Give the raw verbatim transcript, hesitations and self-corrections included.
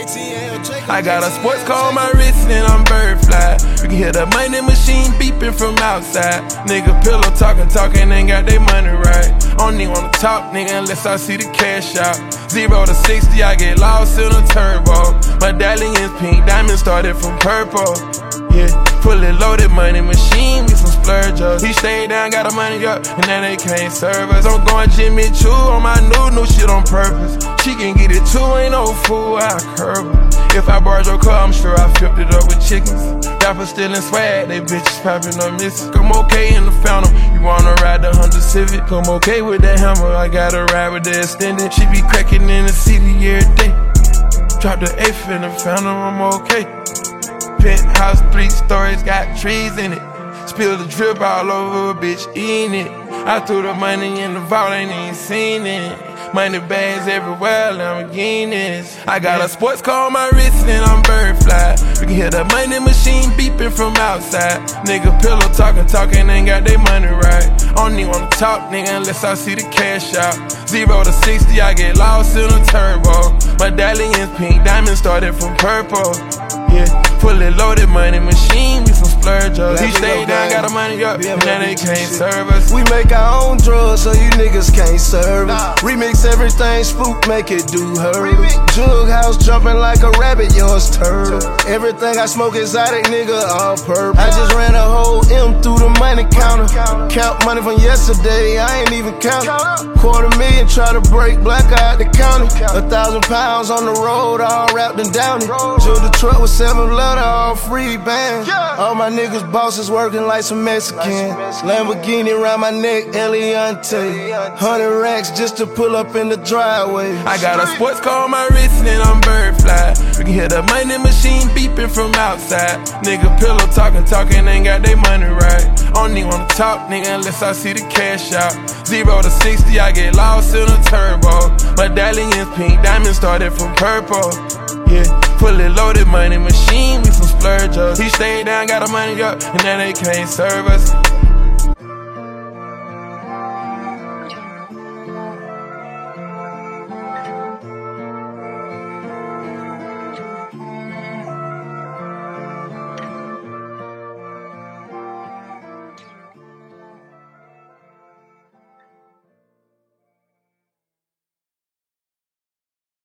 I got a sports car on my wrist and I'm bird fly. You can hear the money machine beeping from outside. Nigga pillow talking, talking, ain't got they money right. I don't even wanna talk, nigga, unless I see the cash out. Zero to sixty, I get lost in a turbo. My medallion's pink, diamond started from purple. Yeah, fully loaded money machine, we some splurgers. He stayed down, got the money up, and now they can't serve us. I'm going Jimmy Choo on my new, new shit on purpose. She can get it too, ain't no fool, I curb her. If I borrowed your car, I'm sure I flipped it up with chickens. Rappers stealing swag, they bitches popping up misses. Come okay in the Phantom, you wanna ride the Honda Civic. Come okay with that hammer, I gotta ride with the extended. She be cracking in the city every day. Drop the eighth in the Phantom, I'm okay. Penthouse, three stories, got trees in it. Spill the drip all over, bitch, eating it. I threw the money in the vault, ain't even seen it. Money bags everywhere, Lamborghinis. I got a sports car on my wrist and I'm bird fly. You can hear the money machine beeping from outside. Nigga pillow talking, talking, ain't got they money right. I don't even wanna talk, nigga, unless I see the cash out. Zero to sixty, I get lost in a turbo. My medallion's pink, diamond started from purple. Yeah, fully loaded money machine, we some splurgers. He stayed down, got the money up, and now they can't serve us. We make our own drugs, so you niggas can't serve us. Remix everything, spook, make it do her. Jug house jumping like a rabbit, yours turtle. Everything I smoke exotic, nigga, all purple. I just ran a whole M through the money counter. Count money from yesterday, I ain't even count. Quarter million, try to break black out the county. A thousand pounds on the road, all wrapped and down it. Drove the truck with seven letter, all free band. All my niggas bosses working like some Mexican. Lamborghini around my neck, Eliante. Hundred racks just to pull up in the driveway. I got a sports car on my wrist and I'm bird fly. You can hear the money machine beeping from outside. Nigga pillow talking, talking, ain't got they money right. I don't even wanna talk, nigga, unless I see the cash out. Zero to sixty, I get lost in a turbo. My medallion's pink, diamond started from purple. Yeah, fully loaded money machine, we some splurgers. He stayed down, got the money up, and now they can't serve us.